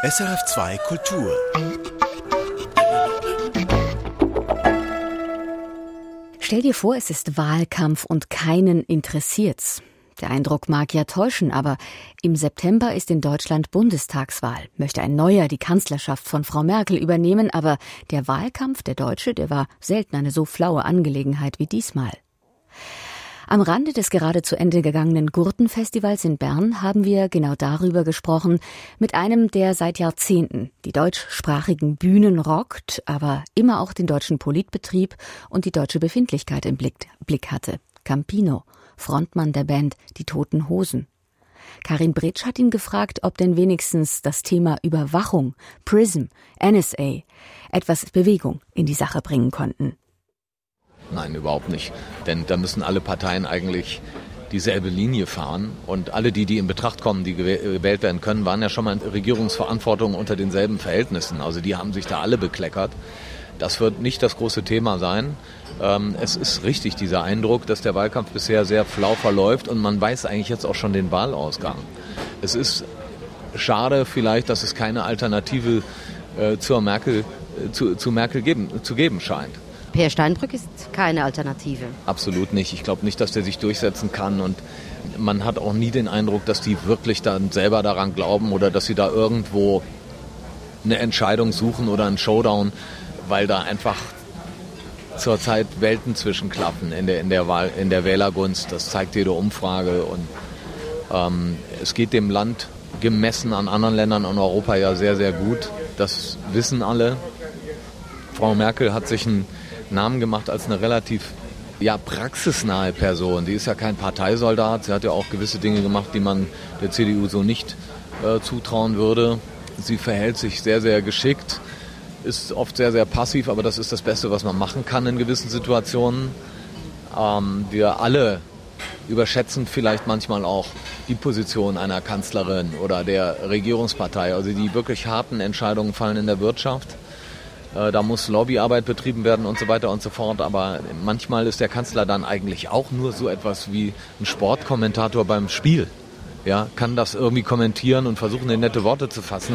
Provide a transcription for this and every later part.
SRF2 Kultur. Stell dir vor, es ist Wahlkampf und keinen interessiert's. Der Eindruck mag ja täuschen, aber im September ist in Deutschland Bundestagswahl. Möchte ein Neuer die Kanzlerschaft von Frau Merkel übernehmen, aber der Wahlkampf, der Deutsche, der war selten eine so flaue Angelegenheit wie diesmal. Am Rande des gerade zu Ende gegangenen Gurtenfestivals in Bern haben wir genau darüber gesprochen, mit einem, der seit Jahrzehnten die deutschsprachigen Bühnen rockt, aber immer auch den deutschen Politbetrieb und die deutsche Befindlichkeit im Blick hatte. Campino, Frontmann der Band Die Toten Hosen. Karin Bretsch hat ihn gefragt, ob denn wenigstens das Thema Überwachung, PRISM, NSA etwas Bewegung in die Sache bringen konnten. Nein, überhaupt nicht. Denn da müssen alle Parteien eigentlich dieselbe Linie fahren. Und alle, die in Betracht kommen, die gewählt werden können, waren ja schon mal in Regierungsverantwortung unter denselben Verhältnissen. Also die haben sich da alle bekleckert. Das wird nicht das große Thema sein. Es ist richtig, dieser Eindruck, dass der Wahlkampf bisher sehr flau verläuft und man weiß eigentlich jetzt auch schon den Wahlausgang. Es ist schade vielleicht, dass es keine Alternative zu Merkel geben scheint. Peer Steinbrück ist keine Alternative. Absolut nicht. Ich glaube nicht, dass der sich durchsetzen kann und man hat auch nie den Eindruck, dass die wirklich dann selber daran glauben oder dass sie da irgendwo eine Entscheidung suchen oder einen Showdown, weil da einfach zurzeit Welten zwischenklappen in der Wählergunst. Das zeigt jede Umfrage und es geht dem Land gemessen an anderen Ländern in Europa ja sehr, sehr gut. Das wissen alle. Frau Merkel hat sich einen Namen gemacht als eine relativ praxisnahe Person. Die ist ja kein Parteisoldat. Sie hat ja auch gewisse Dinge gemacht, die man der CDU so nicht zutrauen würde. Sie verhält sich sehr, sehr geschickt, ist oft sehr, sehr passiv, aber das ist das Beste, was man machen kann in gewissen Situationen. Wir alle überschätzen vielleicht manchmal auch die Position einer Kanzlerin oder der Regierungspartei. Also die wirklich harten Entscheidungen fallen in der Wirtschaft. Da muss Lobbyarbeit betrieben werden und so weiter und so fort. Aber manchmal ist der Kanzler dann eigentlich auch nur so etwas wie ein Sportkommentator beim Spiel. Ja, kann das irgendwie kommentieren und versuchen, in nette Worte zu fassen.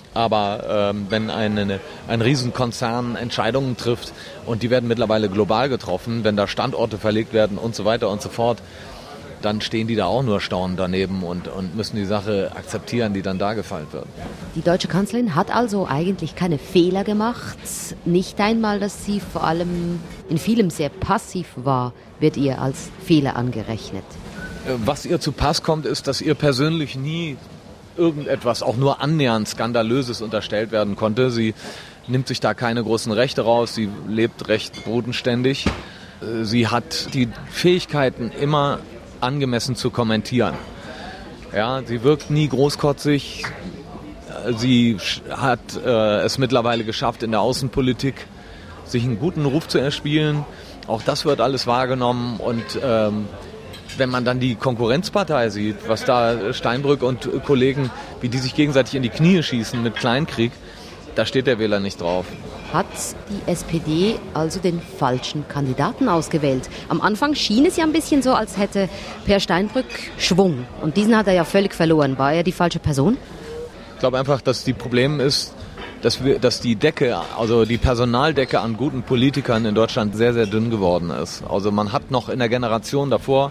Aber wenn ein Riesenkonzern Entscheidungen trifft und die werden mittlerweile global getroffen, wenn da Standorte verlegt werden und so weiter und so fort, dann stehen die da auch nur staunend daneben und müssen die Sache akzeptieren, die dann dargefeilt wird. Die deutsche Kanzlerin hat also eigentlich keine Fehler gemacht. Nicht einmal, dass sie vor allem in vielem sehr passiv war, wird ihr als Fehler angerechnet. Was ihr zu Pass kommt, ist, dass ihr persönlich nie irgendetwas, auch nur annähernd Skandalöses unterstellt werden konnte. Sie nimmt sich da keine großen Rechte raus, sie lebt recht bodenständig. Sie hat die Fähigkeiten, immer angemessen zu kommentieren. Ja, sie wirkt nie großkotzig. Sie hat es mittlerweile geschafft, in der Außenpolitik sich einen guten Ruf zu erspielen. Auch das wird alles wahrgenommen. Und wenn man dann die Konkurrenzpartei sieht, was da Steinbrück und Kollegen, wie die sich gegenseitig in die Knie schießen mit Kleinkrieg, da steht der Wähler nicht drauf. Hat die SPD also den falschen Kandidaten ausgewählt? Am Anfang schien es ja ein bisschen so, als hätte Peer Steinbrück Schwung. Und diesen hat er ja völlig verloren. War er die falsche Person? Ich glaube einfach, dass die Problem ist, dass die Decke, also die Personaldecke an guten Politikern in Deutschland sehr, sehr dünn geworden ist. Also man hat noch in der Generation davor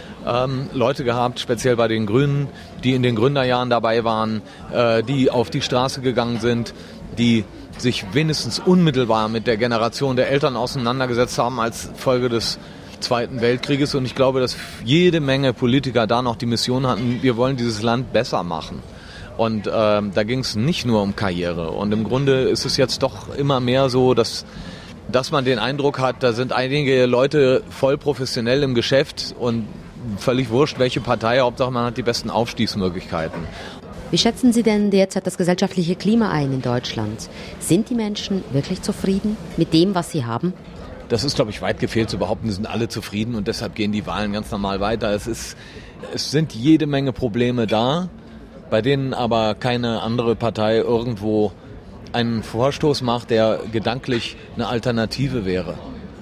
Leute gehabt, speziell bei den Grünen, die in den Gründerjahren dabei waren, die auf die Straße gegangen sind, die sich wenigstens unmittelbar mit der Generation der Eltern auseinandergesetzt haben als Folge des Zweiten Weltkrieges. Und ich glaube, dass jede Menge Politiker da noch die Mission hatten, wir wollen dieses Land besser machen. Und da ging es nicht nur um Karriere. Und im Grunde ist es jetzt doch immer mehr so, dass man den Eindruck hat, da sind einige Leute voll professionell im Geschäft und völlig wurscht, welche Partei, Hauptsache man hat die besten Aufstiegsmöglichkeiten. Wie schätzen Sie denn derzeit das gesellschaftliche Klima ein in Deutschland? Sind die Menschen wirklich zufrieden mit dem, was sie haben? Das ist, glaube ich, weit gefehlt zu behaupten, die sind alle zufrieden und deshalb gehen die Wahlen ganz normal weiter. Es sind jede Menge Probleme da, bei denen aber keine andere Partei irgendwo einen Vorstoß macht, der gedanklich eine Alternative wäre.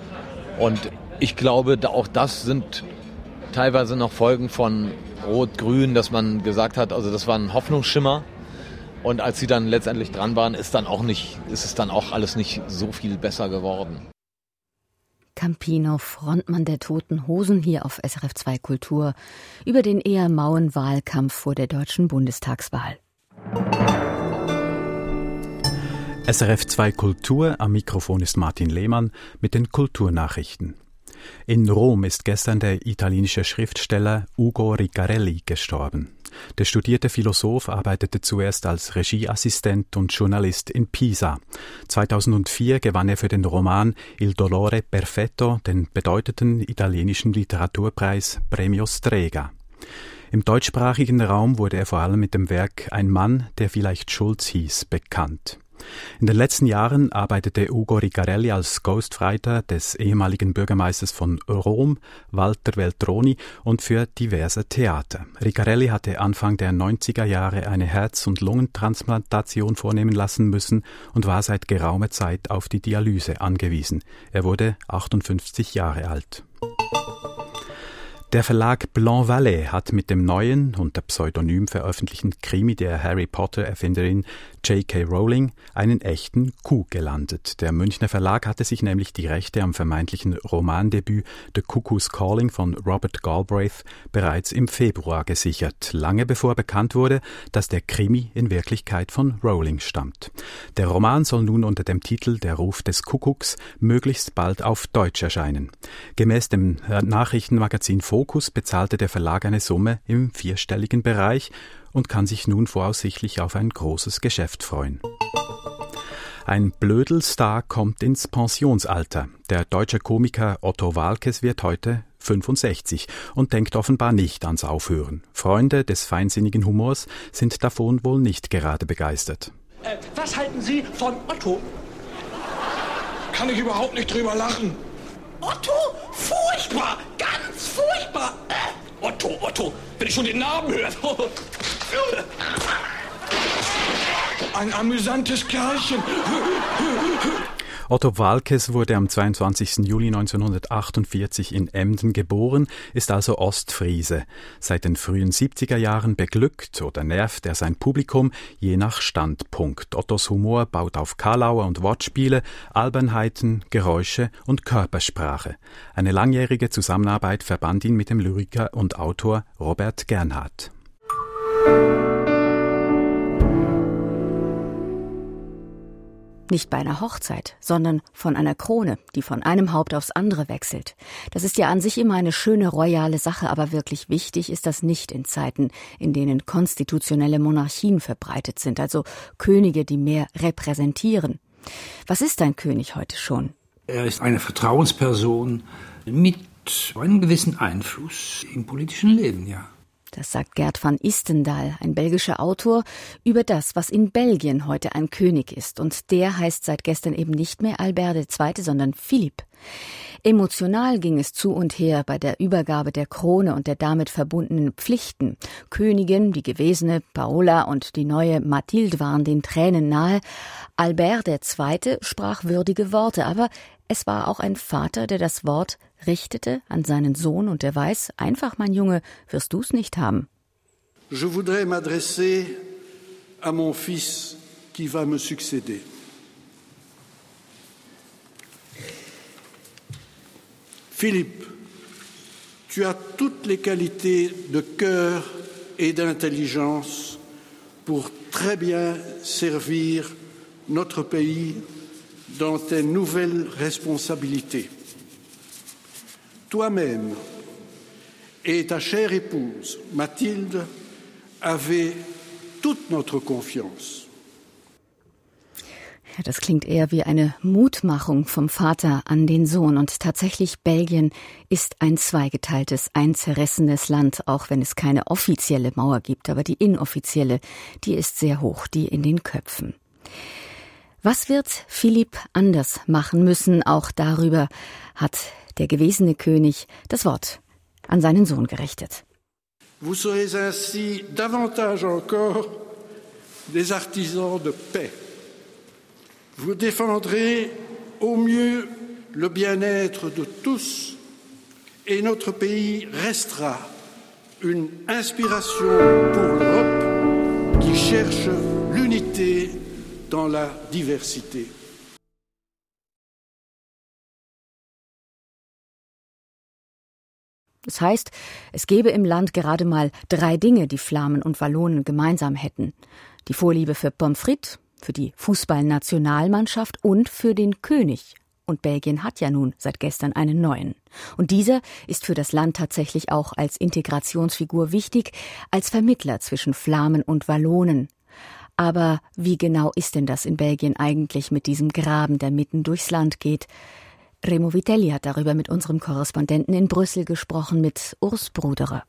Und ich glaube, auch das sind teilweise noch Folgen von Rot-Grün, dass man gesagt hat, also das war ein Hoffnungsschimmer. Und als sie dann letztendlich dran waren, ist es dann auch alles nicht so viel besser geworden. Campino, Frontmann der Toten Hosen, hier auf SRF 2 Kultur über den eher mauen Wahlkampf vor der deutschen Bundestagswahl. SRF 2 Kultur, am Mikrofon ist Martin Lehmann mit den Kulturnachrichten. In Rom ist gestern der italienische Schriftsteller Ugo Riccarelli gestorben. Der studierte Philosoph arbeitete zuerst als Regieassistent und Journalist in Pisa. 2004 gewann er für den Roman Il dolore perfetto den bedeutenden italienischen Literaturpreis Premio Strega. Im deutschsprachigen Raum wurde er vor allem mit dem Werk Ein Mann, der vielleicht Schulz hieß, bekannt. In den letzten Jahren arbeitete Ugo Riccarelli als Ghostwriter des ehemaligen Bürgermeisters von Rom, Walter Veltroni, und für diverse Theater. Riccarelli hatte Anfang der 90er Jahre eine Herz- und Lungentransplantation vornehmen lassen müssen und war seit geraumer Zeit auf die Dialyse angewiesen. Er wurde 58 Jahre alt. Der Verlag Blanc Vallée hat mit dem neuen, unter Pseudonym veröffentlichten Krimi der Harry Potter-Erfinderin J.K. Rowling einen echten Coup gelandet. Der Münchner Verlag hatte sich nämlich die Rechte am vermeintlichen Romandebüt The Cuckoo's Calling von Robert Galbraith bereits im Februar gesichert, lange bevor bekannt wurde, dass der Krimi in Wirklichkeit von Rowling stammt. Der Roman soll nun unter dem Titel Der Ruf des Kuckucks möglichst bald auf Deutsch erscheinen. Gemäß dem Nachrichtenmagazin Focus bezahlte der Verlag eine Summe im vierstelligen Bereich und kann sich nun voraussichtlich auf ein großes Geschäft freuen. Ein Blödelstar kommt ins Pensionsalter. Der deutsche Komiker Otto Waalkes wird heute 65 und denkt offenbar nicht ans Aufhören. Freunde des feinsinnigen Humors sind davon wohl nicht gerade begeistert. Was halten Sie von Otto? Kann ich überhaupt nicht drüber lachen. Otto? Furchtbar! Ganz furchtbar! Otto, wenn ich schon den Namen höre. Ein amüsantes Kerlchen. Otto Waalkes wurde am 22. Juli 1948 in Emden geboren, ist also Ostfriese. Seit den frühen 70er Jahren beglückt oder nervt er sein Publikum, je nach Standpunkt. Ottos Humor baut auf Kalauer und Wortspiele, Albernheiten, Geräusche und Körpersprache. Eine langjährige Zusammenarbeit verband ihn mit dem Lyriker und Autor Robert Gernhardt. Nicht bei einer Hochzeit, sondern von einer Krone, die von einem Haupt aufs andere wechselt. Das ist ja an sich immer eine schöne royale Sache, aber wirklich wichtig ist das nicht in Zeiten, in denen konstitutionelle Monarchien verbreitet sind, also Könige, die mehr repräsentieren. Was ist ein König heute schon? Er ist eine Vertrauensperson mit einem gewissen Einfluss im politischen Leben, ja. Das sagt Gert van Istendaal, ein belgischer Autor, über das, was in Belgien heute ein König ist. Und der heißt seit gestern eben nicht mehr Albert II., sondern Philipp. Emotional ging es zu und her bei der Übergabe der Krone und der damit verbundenen Pflichten. Königin, die gewesene Paola und die neue Mathilde waren den Tränen nahe. Albert II. Sprach würdige Worte, aber es war auch ein Vater, der das Wort richtete an seinen Sohn und der weiß, einfach, mein Junge, wirst du's nicht haben. Je voudrais m'adresser à mon fils qui va me succéder. Philippe, tu as toutes les qualités de cœur et d'intelligence pour très bien servir notre pays dans tes nouvelles responsabilités. Toi-même et ta chère épouse, Mathilde, avez toute notre confiance. Ja, das klingt eher wie eine Mutmachung vom Vater an den Sohn. Und tatsächlich, Belgien ist ein zweigeteiltes, ein zerrissenes Land, auch wenn es keine offizielle Mauer gibt. Aber die inoffizielle, die ist sehr hoch, die in den Köpfen. Was wird Philipp anders machen müssen? Auch darüber hat der gewesene König das Wort an seinen Sohn gerichtet. Vous serez ainsi davantage encore des artisans de paix. Vous défendrez au mieux le bien-être de tous et notre pays restera une inspiration pour l'Europe qui cherche l'unité dans la diversité. Das heißt, es gäbe im Land gerade mal 3 Dinge, die Flamen und Wallonen gemeinsam hätten. Die Vorliebe für Pommes frites, für die Fußballnationalmannschaft und für den König. Und Belgien hat ja nun seit gestern einen neuen. Und dieser ist für das Land tatsächlich auch als Integrationsfigur wichtig, als Vermittler zwischen Flamen und Wallonen. Aber wie genau ist denn das in Belgien eigentlich mit diesem Graben, der mitten durchs Land geht? Remo Vitelli hat darüber mit unserem Korrespondenten in Brüssel gesprochen, mit Urs Bruderer.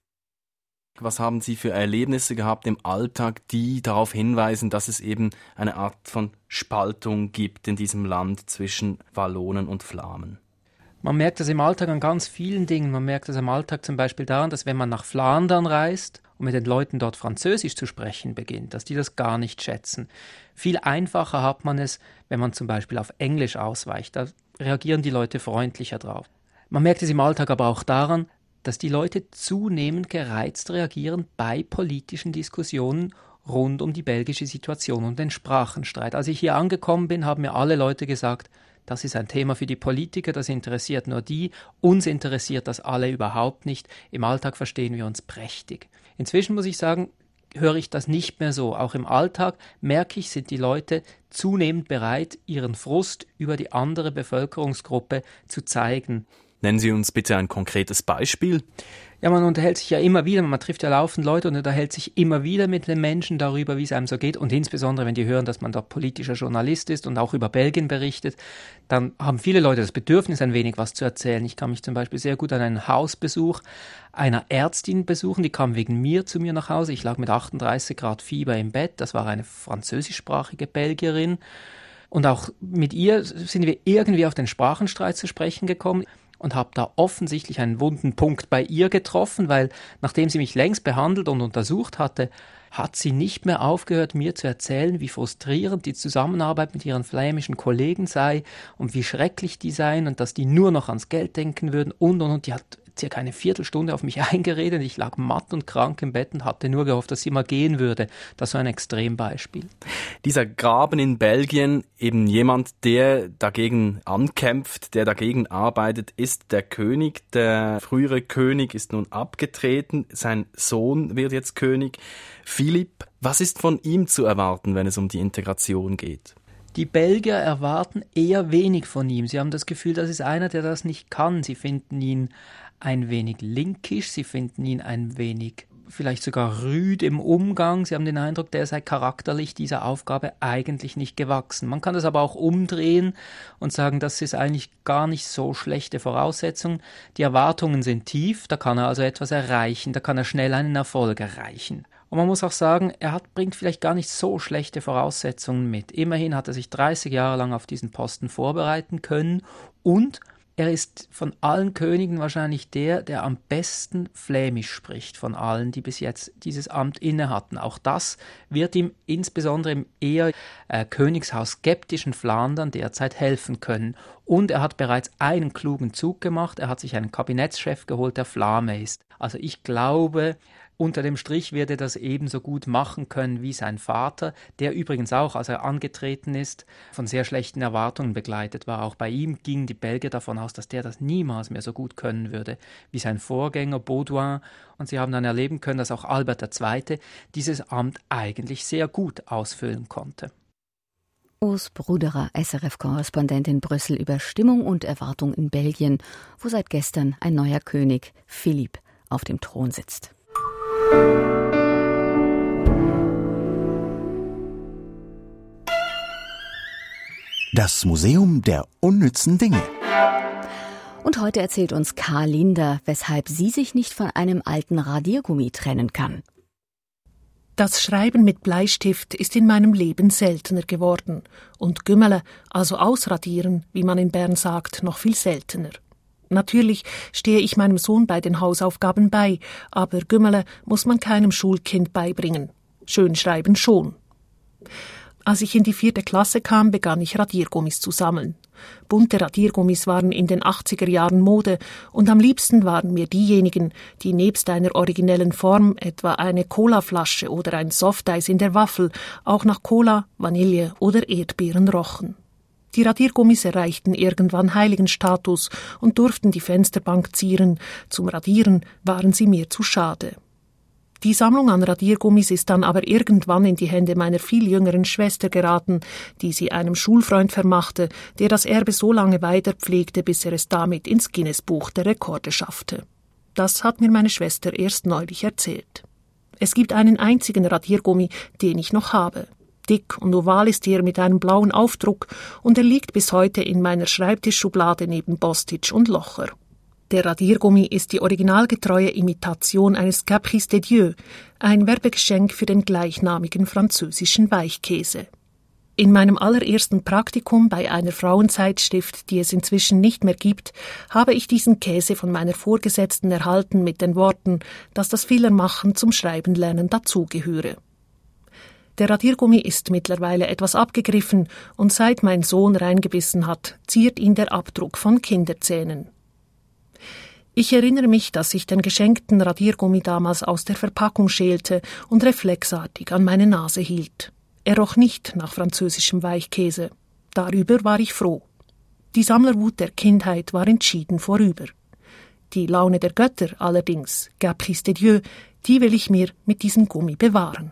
Was haben Sie für Erlebnisse gehabt im Alltag, die darauf hinweisen, dass es eben eine Art von Spaltung gibt in diesem Land zwischen Wallonen und Flamen? Man merkt das im Alltag an ganz vielen Dingen. Man merkt das im Alltag zum Beispiel daran, dass wenn man nach Flandern reist und mit den Leuten dort Französisch zu sprechen beginnt, dass die das gar nicht schätzen. Viel einfacher hat man es, wenn man zum Beispiel auf Englisch ausweicht. Da reagieren die Leute freundlicher drauf. Man merkt es im Alltag aber auch daran, dass die Leute zunehmend gereizt reagieren bei politischen Diskussionen rund um die belgische Situation und den Sprachenstreit. Als ich hier angekommen bin, haben mir alle Leute gesagt, das ist ein Thema für die Politiker, das interessiert nur die, uns interessiert das alle überhaupt nicht, im Alltag verstehen wir uns prächtig. Inzwischen muss ich sagen, höre ich das nicht mehr so. Auch im Alltag merke ich, sind die Leute zunehmend bereit, ihren Frust über die andere Bevölkerungsgruppe zu zeigen. Nennen Sie uns bitte ein konkretes Beispiel. Ja, man unterhält sich ja immer wieder, man trifft ja laufend Leute und unterhält sich immer wieder mit den Menschen darüber, wie es einem so geht. Und insbesondere, wenn die hören, dass man da politischer Journalist ist und auch über Belgien berichtet, dann haben viele Leute das Bedürfnis, ein wenig was zu erzählen. Ich kann mich zum Beispiel sehr gut an einen Hausbesuch einer Ärztin besuchen, die kam wegen mir zu mir nach Hause. Ich lag mit 38 Grad Fieber im Bett, das war eine französischsprachige Belgierin. Und auch mit ihr sind wir irgendwie auf den Sprachenstreit zu sprechen gekommen. Und habe da offensichtlich einen wunden Punkt bei ihr getroffen, weil nachdem sie mich längst behandelt und untersucht hatte, hat sie nicht mehr aufgehört, mir zu erzählen, wie frustrierend die Zusammenarbeit mit ihren flämischen Kollegen sei und wie schrecklich die seien und dass die nur noch ans Geld denken würden und. Die hat circa eine Viertelstunde auf mich eingeredet. Ich lag matt und krank im Bett und hatte nur gehofft, dass sie mal gehen würde. Das war ein Extrembeispiel. Dieser Graben in Belgien, eben jemand, der dagegen ankämpft, der dagegen arbeitet, ist der König. Der frühere König ist nun abgetreten. Sein Sohn wird jetzt König. Philipp, was ist von ihm zu erwarten, wenn es um die Integration geht? Die Belgier erwarten eher wenig von ihm. Sie haben das Gefühl, das ist einer, der das nicht kann. Sie finden ihn ein wenig linkisch, sie finden ihn ein wenig vielleicht sogar rüd im Umgang. Sie haben den Eindruck, der sei charakterlich dieser Aufgabe eigentlich nicht gewachsen. Man kann das aber auch umdrehen und sagen, das ist eigentlich gar nicht so schlechte Voraussetzung. Die Erwartungen sind tief, da kann er also etwas erreichen, da kann er schnell einen Erfolg erreichen. Und man muss auch sagen, bringt vielleicht gar nicht so schlechte Voraussetzungen mit. Immerhin hat er sich 30 Jahre lang auf diesen Posten vorbereiten können und er ist von allen Königen wahrscheinlich der am besten Flämisch spricht, von allen, die bis jetzt dieses Amt inne hatten. Auch das wird ihm insbesondere im eher Königshaus-skeptischen Flandern derzeit helfen können. Und er hat bereits einen klugen Zug gemacht. Er hat sich einen Kabinettschef geholt, der Flame ist. Also ich glaube, unter dem Strich wird er das ebenso gut machen können wie sein Vater, der übrigens auch, als er angetreten ist, von sehr schlechten Erwartungen begleitet war. Auch bei ihm gingen die Belgier davon aus, dass der das niemals mehr so gut können würde wie sein Vorgänger Baudouin. Und sie haben dann erleben können, dass auch Albert II. Dieses Amt eigentlich sehr gut ausfüllen konnte. Urs Bruderer, SRF-Korrespondent in Brüssel über Stimmung und Erwartung in Belgien, wo seit gestern ein neuer König, Philipp, auf dem Thron sitzt. Das Museum der unnützen Dinge. Und heute erzählt uns Karl Linder, weshalb sie sich nicht von einem alten Radiergummi trennen kann. Das Schreiben mit Bleistift ist in meinem Leben seltener geworden. Und Gümmele, also ausradieren, wie man in Bern sagt, noch viel seltener. Natürlich stehe ich meinem Sohn bei den Hausaufgaben bei, aber Gümmele muss man keinem Schulkind beibringen. Schönschreiben schon. Als ich in die 4. Klasse kam, begann ich Radiergummis zu sammeln. Bunte Radiergummis waren in den 80er Jahren Mode und am liebsten waren mir diejenigen, die nebst einer originellen Form, etwa eine Colaflasche oder ein Softeis in der Waffel, auch nach Cola, Vanille oder Erdbeeren rochen. Die Radiergummis erreichten irgendwann Heiligenstatus und durften die Fensterbank zieren. Zum Radieren waren sie mir zu schade. Die Sammlung an Radiergummis ist dann aber irgendwann in die Hände meiner viel jüngeren Schwester geraten, die sie einem Schulfreund vermachte, der das Erbe so lange weiterpflegte, bis er es damit ins Guinness-Buch der Rekorde schaffte. Das hat mir meine Schwester erst neulich erzählt. Es gibt einen einzigen Radiergummi, den ich noch habe. Dick und oval ist er mit einem blauen Aufdruck und er liegt bis heute in meiner Schreibtischschublade neben Bostitch und Locher. Der Radiergummi ist die originalgetreue Imitation eines Caprice de Dieu, ein Werbegeschenk für den gleichnamigen französischen Weichkäse. In meinem allerersten Praktikum bei einer Frauenzeitschrift, die es inzwischen nicht mehr gibt, habe ich diesen Käse von meiner Vorgesetzten erhalten mit den Worten, dass das Fillermachen zum Schreibenlernen dazugehöre. Der Radiergummi ist mittlerweile etwas abgegriffen und seit mein Sohn reingebissen hat, ziert ihn der Abdruck von Kinderzähnen. Ich erinnere mich, dass ich den geschenkten Radiergummi damals aus der Verpackung schälte und reflexartig an meine Nase hielt. Er roch nicht nach französischem Weichkäse. Darüber war ich froh. Die Sammlerwut der Kindheit war entschieden vorüber. Die Laune der Götter allerdings, Caprice de Dieu, die will ich mir mit diesem Gummi bewahren.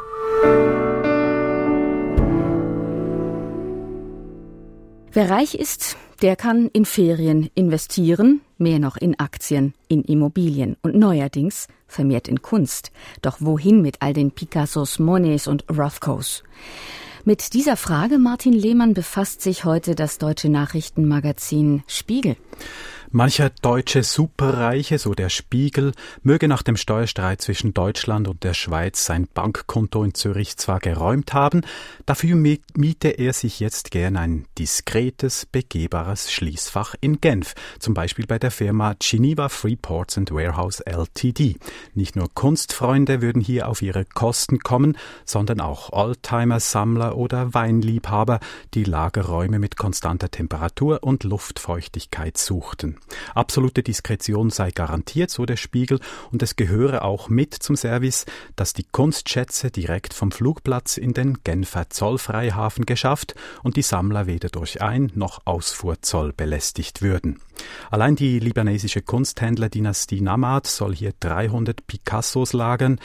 Wer reich ist, der kann in Ferien investieren, mehr noch in Aktien, in Immobilien und neuerdings vermehrt in Kunst. Doch wohin mit all den Picassos, Monets und Rothkos? Mit dieser Frage, Martin Lehmann, befasst sich heute das deutsche Nachrichtenmagazin Spiegel. Mancher deutsche Superreiche, so der Spiegel, möge nach dem Steuerstreit zwischen Deutschland und der Schweiz sein Bankkonto in Zürich zwar geräumt haben, dafür miete er sich jetzt gern ein diskretes, begehbares Schließfach in Genf, zum Beispiel bei der Firma Geneva Freeports and Warehouse Ltd. Nicht nur Kunstfreunde würden hier auf ihre Kosten kommen, sondern auch Oldtimer-Sammler oder Weinliebhaber, die Lagerräume mit konstanter Temperatur und Luftfeuchtigkeit suchten. Absolute Diskretion sei garantiert, so der Spiegel, und es gehöre auch mit zum Service, dass die Kunstschätze direkt vom Flugplatz in den Genfer Zollfreihafen geschafft und die Sammler weder durch Ein- noch Ausfuhrzoll belästigt würden. Allein die libanesische Kunsthändlerdynastie Namad soll hier 300 Picassos lagern,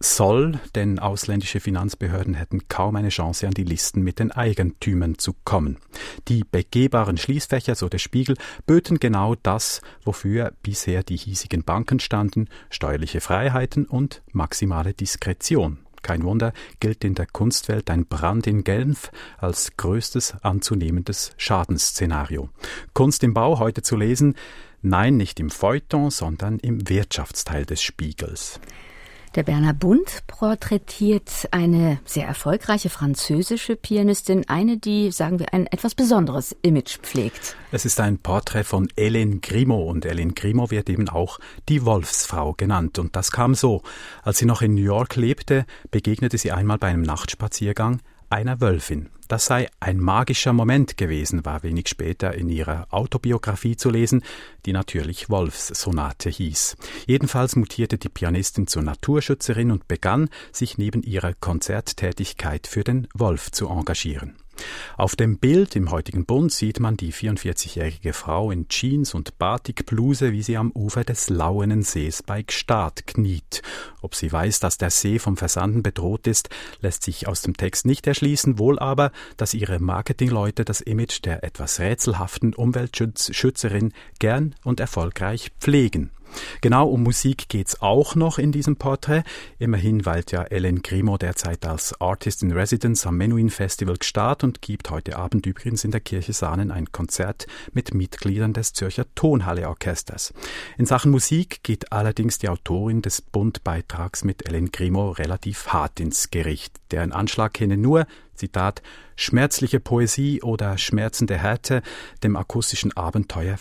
denn ausländische Finanzbehörden hätten kaum eine Chance, an die Listen mit den Eigentümern zu kommen. Die begehbaren Schließfächer, so der Spiegel, böten genau das, wofür bisher die hiesigen Banken standen: steuerliche Freiheiten und maximale Diskretion. Kein Wunder, gilt in der Kunstwelt ein Brand in Genf als größtes anzunehmendes Schadensszenario. Kunst im Bau heute zu lesen, nein, nicht im Feuilleton, sondern im Wirtschaftsteil des Spiegels. Der Berner Bund porträtiert eine sehr erfolgreiche französische Pianistin, eine, die, sagen wir, ein etwas besonderes Image pflegt. Es ist ein Porträt von Hélène Grimaud und Hélène Grimaud wird eben auch die Wolfsfrau genannt. Und das kam so: Als sie noch in New York lebte, begegnete sie einmal bei einem Nachtspaziergang einer Wölfin. Das sei ein magischer Moment gewesen, war wenig später in ihrer Autobiografie zu lesen, die natürlich Wolfssonate hieß. Jedenfalls mutierte die Pianistin zur Naturschützerin und begann, sich neben ihrer Konzerttätigkeit für den Wolf zu engagieren. Auf dem Bild im heutigen Bund sieht man die 44-jährige Frau in Jeans und Batikbluse, wie sie am Ufer des Lauenen Sees bei Gstaad kniet. Ob sie weiß, dass der See vom Versanden bedroht ist, lässt sich aus dem Text nicht erschließen, wohl aber, dass ihre Marketingleute das Image der etwas rätselhaften Umweltschützerin gern und erfolgreich pflegen. Genau um Musik geht's auch noch in diesem Porträt. Immerhin weilt ja Hélène Grimaud derzeit als Artist in Residence am Menuhin Festival Gstaad und gibt heute Abend übrigens in der Kirche Saanen ein Konzert mit Mitgliedern des Zürcher Tonhalle Orchesters. In Sachen Musik geht allerdings die Autorin des Bund-Beitrags mit Hélène Grimaud relativ hart ins Gericht. Deren Anschlag kenne nur, Zitat, schmerzliche Poesie oder schmerzende Härte, dem akustischen Abenteuer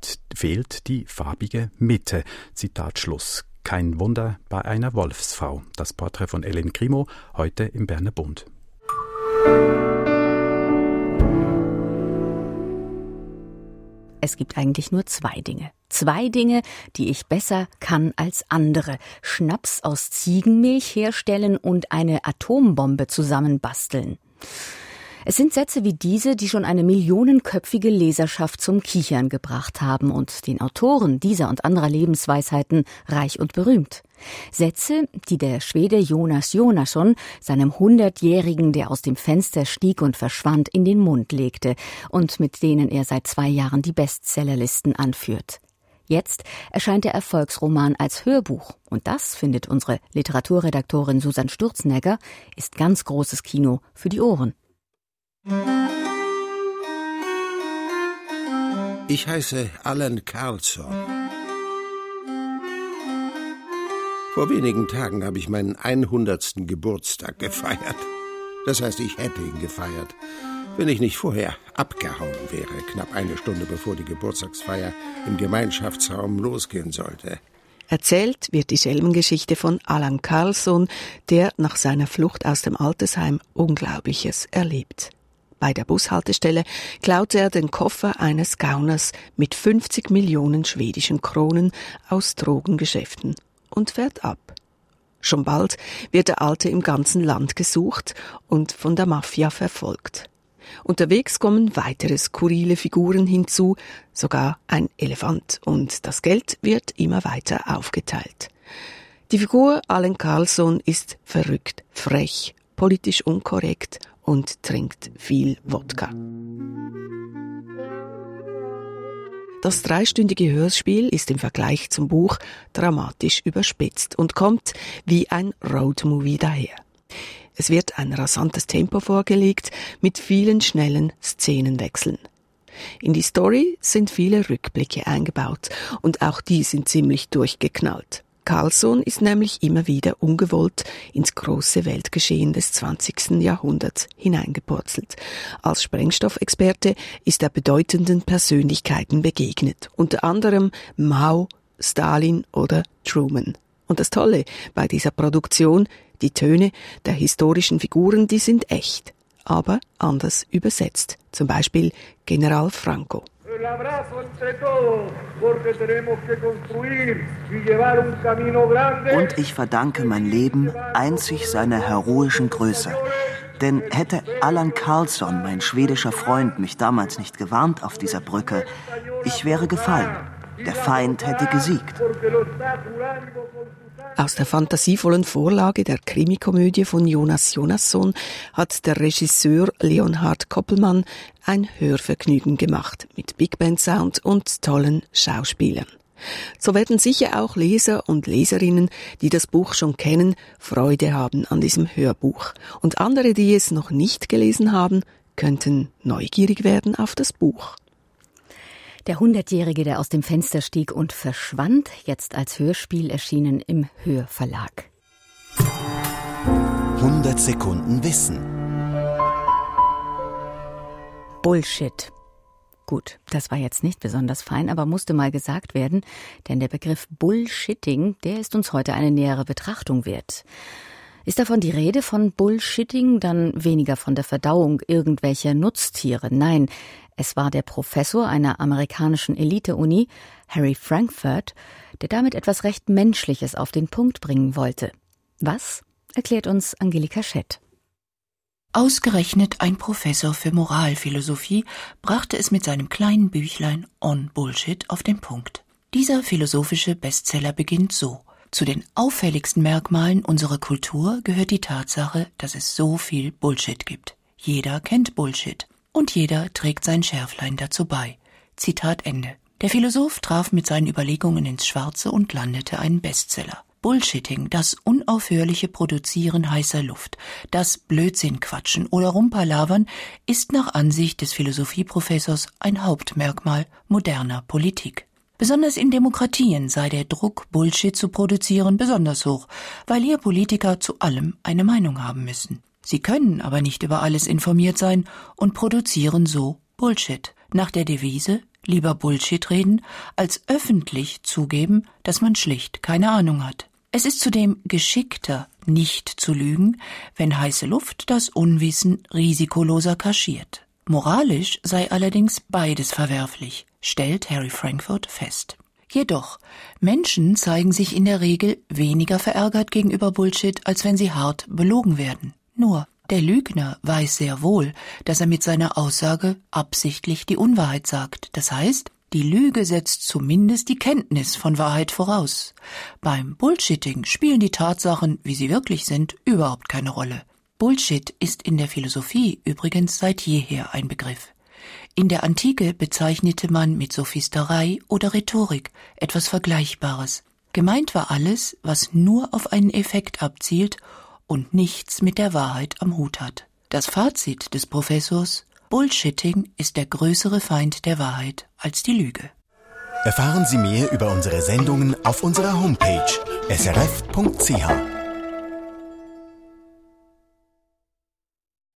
fehlt die farbige Mitte. Zitat Schluss. Kein Wunder bei einer Wolfsfrau. Das Porträt von Hélène Grimaud heute im Berner Bund. Es gibt eigentlich nur 2 Dinge. 2 Dinge, die ich besser kann als andere. Schnaps aus Ziegenmilch herstellen und eine Atombombe zusammenbasteln. Es sind Sätze wie diese, die schon eine millionenköpfige Leserschaft zum Kichern gebracht haben und den Autoren dieser und anderer Lebensweisheiten reich und berühmt. Sätze, die der Schwede Jonas Jonasson seinem 100-Jährigen, der aus dem Fenster stieg und verschwand, in den Mund legte und mit denen er seit 2 Jahren die Bestsellerlisten anführt. Jetzt erscheint der Erfolgsroman als Hörbuch. Und das, findet unsere Literaturredaktorin Susanne Sturzenegger, ist ganz großes Kino für die Ohren. Ich heiße Alan Carlson. Vor wenigen Tagen habe ich meinen 100. Geburtstag gefeiert. Das heißt, ich hätte ihn gefeiert, wenn ich nicht vorher abgehauen wäre, knapp 1 Stunde bevor die Geburtstagsfeier im Gemeinschaftsraum losgehen sollte. Erzählt wird die Schelmengeschichte von Alan Carlson, der nach seiner Flucht aus dem Altersheim Unglaubliches erlebt. Bei der Bushaltestelle klaut er den Koffer eines Gauners mit 50 Millionen schwedischen Kronen aus Drogengeschäften und fährt ab. Schon bald wird der Alte im ganzen Land gesucht und von der Mafia verfolgt. Unterwegs kommen weitere skurrile Figuren hinzu, sogar ein Elefant, und das Geld wird immer weiter aufgeteilt. Die Figur Alan Carlson ist verrückt, frech, politisch unkorrekt und trinkt viel Wodka. Das 3-stündige Hörspiel ist im Vergleich zum Buch dramatisch überspitzt und kommt wie ein Roadmovie daher. Es wird ein rasantes Tempo vorgelegt mit vielen schnellen Szenenwechseln. In die Story sind viele Rückblicke eingebaut und auch die sind ziemlich durchgeknallt. Carlson ist nämlich immer wieder ungewollt ins große Weltgeschehen des 20. Jahrhunderts hineingepurzelt. Als Sprengstoffexperte ist er bedeutenden Persönlichkeiten begegnet, unter anderem Mao, Stalin oder Truman. Und das Tolle bei dieser Produktion, die Töne der historischen Figuren, die sind echt, aber anders übersetzt. Zum Beispiel General Franco. Und ich verdanke mein Leben einzig seiner heroischen Größe. Denn hätte Alan Carlson, mein schwedischer Freund, mich damals nicht gewarnt auf dieser Brücke, ich wäre gefallen. Der Feind hätte gesiegt. Aus der fantasievollen Vorlage der Krimikomödie von Jonas Jonasson hat der Regisseur Leonhard Koppelmann ein Hörvergnügen gemacht mit Big Band Sound und tollen Schauspielern. So werden sicher auch Leser und Leserinnen, die das Buch schon kennen, Freude haben an diesem Hörbuch. Und andere, die es noch nicht gelesen haben, könnten neugierig werden auf das Buch. Der 100-Jährige, der aus dem Fenster stieg und verschwand, jetzt als Hörspiel erschienen im Hörverlag. 100 Sekunden Wissen. Bullshit. Gut, das war jetzt nicht besonders fein, aber musste mal gesagt werden, denn der Begriff Bullshitting, der ist uns heute eine nähere Betrachtung wert. Ist davon die Rede von Bullshitting, dann weniger von der Verdauung irgendwelcher Nutztiere. Nein, es war der Professor einer amerikanischen Elite-Uni, Harry Frankfurt, der damit etwas recht Menschliches auf den Punkt bringen wollte. Was? Erklärt uns Angelika Schett. Ausgerechnet ein Professor für Moralphilosophie brachte es mit seinem kleinen Büchlein On Bullshit auf den Punkt. Dieser philosophische Bestseller beginnt so: Zu den auffälligsten Merkmalen unserer Kultur gehört die Tatsache, dass es so viel Bullshit gibt. Jeder kennt Bullshit. Und jeder trägt sein Schärflein dazu bei. Zitat Ende. Der Philosoph traf mit seinen Überlegungen ins Schwarze und landete einen Bestseller. Bullshitting, das unaufhörliche Produzieren heißer Luft, das Blödsinnquatschen oder Rumpalavern, ist nach Ansicht des Philosophieprofessors ein Hauptmerkmal moderner Politik. Besonders in Demokratien sei der Druck, Bullshit zu produzieren, besonders hoch, weil hier Politiker zu allem eine Meinung haben müssen. Sie können aber nicht über alles informiert sein und produzieren so Bullshit. Nach der Devise, lieber Bullshit reden, als öffentlich zugeben, dass man schlicht keine Ahnung hat. Es ist zudem geschickter, nicht zu lügen, wenn heiße Luft das Unwissen risikoloser kaschiert. Moralisch sei allerdings beides verwerflich. stellt Harry Frankfurt fest. Jedoch, Menschen zeigen sich in der Regel weniger verärgert gegenüber Bullshit, als wenn sie hart belogen werden. Nur, der Lügner weiß sehr wohl, dass er mit seiner Aussage absichtlich die Unwahrheit sagt. Das heißt, die Lüge setzt zumindest die Kenntnis von Wahrheit voraus. Beim Bullshitting spielen die Tatsachen, wie sie wirklich sind, überhaupt keine Rolle. Bullshit ist in der Philosophie übrigens seit jeher ein Begriff. In der Antike bezeichnete man mit Sophisterei oder Rhetorik etwas Vergleichbares. Gemeint war alles, was nur auf einen Effekt abzielt und nichts mit der Wahrheit am Hut hat. Das Fazit des Professors: Bullshitting ist der größere Feind der Wahrheit als die Lüge. Erfahren Sie mehr über unsere Sendungen auf unserer Homepage srf.ch.